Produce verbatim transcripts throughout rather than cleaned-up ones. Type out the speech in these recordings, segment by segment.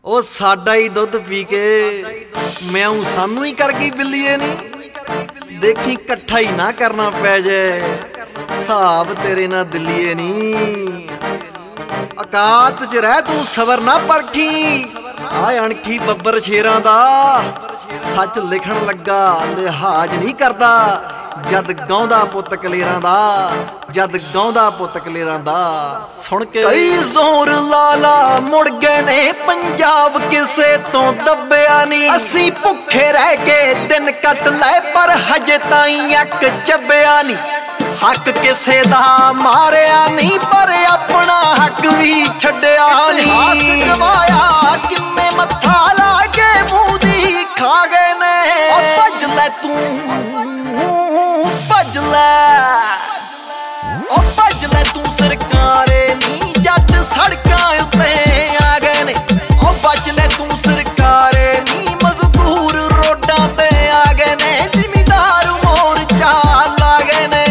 ਉਹ ਸਾਡਾ ਹੀ ਦੁੱਧ ਪੀ ਕੇ ਮਿਆਉਂ ਸਾਨੂੰ ਹੀ ਕਰ ਗਈ ਬਿੱਲੀਏ ਨੀ। ਦੇਖੀ ਇਕੱਠਾ ਹੀ ਨਾ ਕਰਨਾ ਪੈ ਜਾਏ ਹਿਸਾਬ ਤੇਰੇ ਨਾਲ ਦਿੱਲੀਏ ਨੀ। ਔਕਾਤ ਚ ਰਹਿ ਤੂੰ ਸਬਰ ਨਾ ਪਰਖੀ ਆ ਅਣਖੀ ਬੱਬਰ ਸ਼ੇਰਾਂ ਦਾ। ਸੱਚ ਲਿਖਣ ਲੱਗਾ ਲਿਹਾਜ਼ ਨਹੀਂ ਕਰਦਾ ਜਦ ਗਾਉਂਦਾ ਪੁੱਤ ਕਲੇਰਾਂ ਦਾ। ਜਦ ਗਾਉਂਦਾ ਪੁੱਤ ਕਲੇਰਾਂ ਦਾ ਸੁਣ ਕੇ ਕਈ ਜ਼ੋਰ ਲਾਲਾ ਮੁੜ ਗਏ ਨੇ ਪੰਜਾਬ ਕਿਸੇ ਤੋਂ ਦੱਬਿਆ ਨਹੀਂ। ਅਸੀਂ ਭੁੱਖੇ ਰਹਿ ਕੇ ਦਿਨ ਕੱਟ ਲੈ ਪਰ ਹਜੇ ਤਾਈਂ ਅੱਕ ਚੱਬਿਆ ਨਹੀਂ। ਹੱਕ ਕਿਸੇ ਦਾ ਮਾਰਿਆ ਨਹੀਂ ਪਰ ਆਪਣਾ ਹੱਕ ਵੀ ਛੱਡਿਆ ਨਹੀਂ। ਆਸ ਗਵਾਇਆ ਕਿੰਨੇ ਮੱਥਾ ਲਾ ਕੇ ਮੂੰਹ ਦੀ ਖਾ ਗਏ ਨੇ। ਉਹ ਭੱਜ ਲੈ ਤੂੰ ਭੱਜ ਲੈ ਉਹ ਭੱਜ ਲੈ ਤੂੰ ਸਰਕਾਰੇ ਨੀ ਜੱਟ ਸੜਕਾਂ ਉੱਤੇ ਆ ਗਏ ਨੇ। ਉਹ ਬਚ ਲੈ ਤੂੰ ਸਰਕਾਰੇ ਨੀ ਮਜ਼ਦੂਰ ਰੋਡਾਂ ਤੇ ਆ ਗਏ ਨੇ। ਜ਼ਿਮੀਦਾਰ ਮੋਰਚਾ ਲਾ ਗਏ ਨੇ।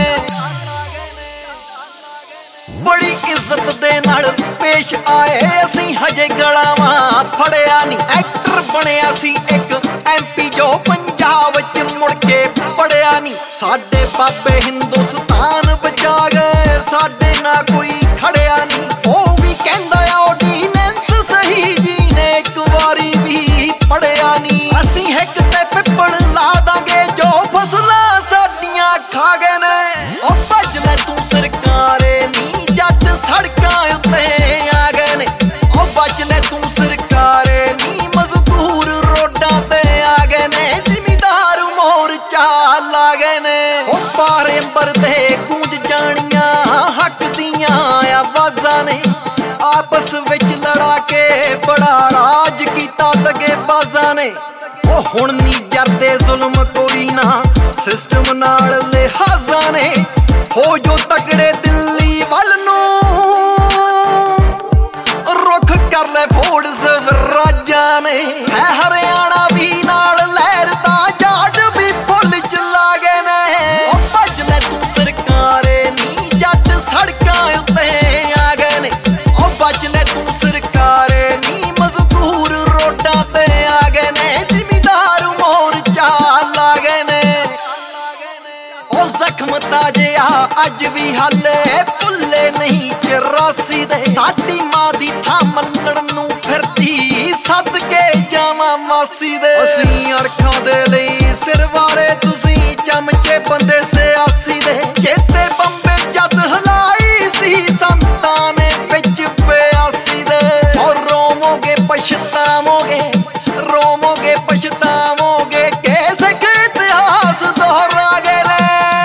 ਬੜੀ ਇੱਜ਼ਤ ਦੇ ਨਾਲ ਪੇਸ਼ ਆਏ ਅਸੀਂ ਹਜੇ ਗਲਾਵਾਂ ਫੜਿਆ ਨੀ। ਐਕਟਰ ਬਣਿਆ ਸੀ ਇੱਕ ਐਮਪੀ ਜੋ ਪੰਜਾਬ ਚ ਮੁੜ ਕੇ ਪੜਿਆ ਨੀ। ਸਾਡੇ ਬਾਬੇ ਹਿੰਦੁਸਤਾਨ ਬਚਾ ਗਏ ਸਾਡੇ ਨਾਲ ਕੋਈ ਖੜਿਆ ਨੀ। ਉਹ ਵੀ ਕਹਿੰਦਾ ਆਰਡੀਨੈਂਸ ਸਹੀ ਜੀ ਨੇ ਇੱਕ ਵਾਰੀ ਵੀ ਪੜਿਆ ਨੀ। ਅਸੀਂ ਹਿੱਕ ਤੇ ਪਿੱਪਲ ਲਾ ਦਾਂਗੇ ਜੋ ਫਸਲਾਂ ਸਾਡੀਆਂ ਖਾ ਗਏ ਨੇ। ਉਹ ਭੱਜ ਲੈ ਤੂੰ ਸਰਕਾਰੇ ਨੀ ਜੱਟ ਸੜਕਾਂ ਉੱਤੇ ਆ ਗਏ ਨੇ। ਉਹ ਬਚ ਲੈ ਤੂੰ ਸਰਕਾਰੇ ਨੀ ਮਜ਼ਦੂਰ ਰੋਡਾਂ ਤੇ ਆ ਗਏ ਨੇ। ਜ਼ਿਮੀਦਾਰ ਮੋਰਚਾ ਲਾ ਗਏ ਨੇ। ਉਹ ਪਾਰੇ ਅੰਬਰ ਤੇ ਗੂੰਜ ਜਾਣੀਆਂ ਹੱਕ ਦੀਆਂ ਆਵਾਜ਼ਾਂ ਨੇ। ਆਪਸ ਵਿੱਚ ਲੜਾ ਕੇ ਬੜਾ ਰਾਜ ਕੀਤਾ ਦਗੇ ਬਾਜ਼ਾਂ ਨੇ। ਉਹ ਹੁਣ ਨੀ ਜਰਦੇ ਜ਼ੁਲਮ ਕੋਈ ਨਾ ਸਿਸਟਮ ਨਾਲ ਲਿਹਾਜ਼ਾਂ ਨੇ। ਹੋ ਜੋ ਤਕੜੇ ਦਿੱਲੀ ਵੱਲ ਨੂੰ ਰੁੱਖ ਕਰ ਲੈ ਫੋੜ ਸਵਰਾਜਾਂ ਨੇ। ਹੈ ਹਰਿਆਣਾ ਵੀ ਨਾਲ ਲਹਿਰਦਾ ਜਾਟ ਵੀ ਫੁੱਲ ਚਲਾ ਗਏ ਨੇ। ਉਹ ਭੱਜ ਲੈ ਤੂੰ ਸਰਕਾਰੇ ਨੀ ਜੱਟ ਸੜਕਾਂ ਉੱਤੇ ਆ ਗਏ ਨੇ। ਉਹ ਬਚ ਲੈ ਤੂੰ ਸਰਕਾਰੇ ਨੀ ਮਜ਼ਦੂਰ ਰੋਡਾਂ ਤੇ ਆ ਗਏ ਨੇ। ਜ਼ਿਮੀਦਾਰ ਮੋਰਚਾ ਲਾ ਗਏ ਨੇ। ਉਹ ਜ਼ਖਮ ਤਾਜੇ ਆ ਅੱਜ ਵੀ ਹਾਲੇ ਭੁੱਲੇ ਨਹੀਂ ਚੁਰਾਸੀ ਦੇ। ਸਾਡੀ ਮਾਂ ਦੀ ਥਾਂ ਮੱਲਣ ਨੂੰ ਫਿਰਦੀ ਸਦਕੇ ਜਾਵਾਂ ਮਾਸੀ ਦੇ। ਅਸੀਂ ਅਰਖਾਂ ਦੇ ਲਈ ਸਿਰ ਵਾਰੇ ਤੁਸੀਂ ਚਮਚੇ ਬੰਦੇ ਸਿਆਸੀ ਦੇ। ਚੇਤੇ ਬੰਬੇ ਜਦ ਹਲਾਈ ਸੀ ਸੰਤਾਂ ਨੇ ਵਿੱਚ ਪਿਆਸੀ ਦੇ। ਔਰ ਰੋਵੋਗੇ ਪਛਤਾਵੋਗੇ ਰੋਵੋਗੇ ਪਛਤਾਵੋਗੇ ਕਿ ਸਿੱਖ ਇਤਿਹਾਸ ਦੁਹਰਾ ਗਏ ਨੇ।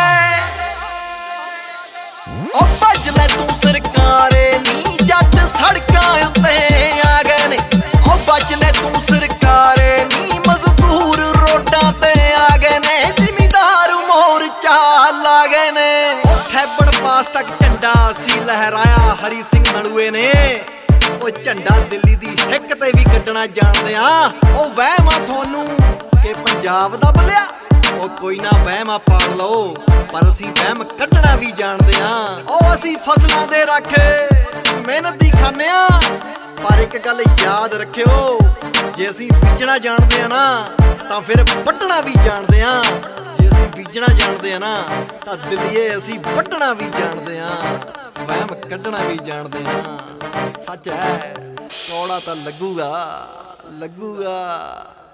ਉਹ ਭੱਜ ਲੈ ਤੂੰ ਸਰਕਾਰੇ ਨੀ ਜੱਟ ਸੜਕਾਂ ਉੱਤੇ ਆ ਗਏ ਨੇ। ਉਹ ਬਚ ਲੈ ਤੂੰ ਸਰਕਾਰੇ ਨੀ ਮਜ਼ਦੂਰ ਰੋਡਾਂ ਤੇ ਆ ਗਏ ਨੇ। ਜ਼ਿਮੀਦਾਰ ਮੋਰਚਾ ਲਾ ਗਏ ਨੇ। ਉਹ ਖੈਬਰ ਪਾਸ ਤੱਕ ਝੰਡਾ ਸੀ ਲਹਿਰਾਇਆ ਹਰੀ ਸਿੰਘ ਨਲੂਏ ਨੇ। ਉਹ ਝੰਡਾ ਦਿੱਲੀ ਦੀ ਹਿੱਕ ਤੇ ਵੀ ਕੱਢਣਾ ਜਾਣਦੇ ਆ। ਉਹ ਵਹਿਮ ਆ ਤੁਹਾਨੂੰ ਕਿ ਪੰਜਾਬ ਦੱਬ ਲਿਆ। ਉਹ ਕੋਈ ਨਾ ਵਹਿਮ ਪਾਲ ਲਓ ਪਰ ਅਸੀਂ ਵਹਿਮ ਕੱਢਣਾ ਵੀ ਜਾਣਦੇ ਆ। ਉਹ ਅਸੀਂ ਫਸਲਾਂ ਦੇ ਰਾਖੇ ਮਿਹਨਤੀ ਖਾਂਦੇ ਆ ਪਰ ਇੱਕ ਗੱਲ ਯਾਦ ਰੱਖਿਓ ਜੇ ਅਸੀਂ ਬੀਜਣਾ ਜਾਣਦੇ ਆ ਨਾ ਤਾਂ ਫਿਰ ਵੱਢਣਾ ਵੀ ਜਾਣਦੇ ਆ। ਜੇ ਅਸੀਂ ਬੀਜਣਾ ਜਾਣਦੇ ਆ ਨਾ ਤਾਂ ਦਿੱਲੀਏ ਅਸੀਂ ਵੱਢਣਾ ਵੀ ਜਾਣਦੇ ਆ। ਵਹਿਮ ਕੱਢਣਾ ਵੀ ਜਾਣਦੇ ਆ। ਸੱਚ ਹੈ ਕੌੜਾ ਤਾਂ ਲੱਗੂਗਾ ਲੱਗੂਗਾ।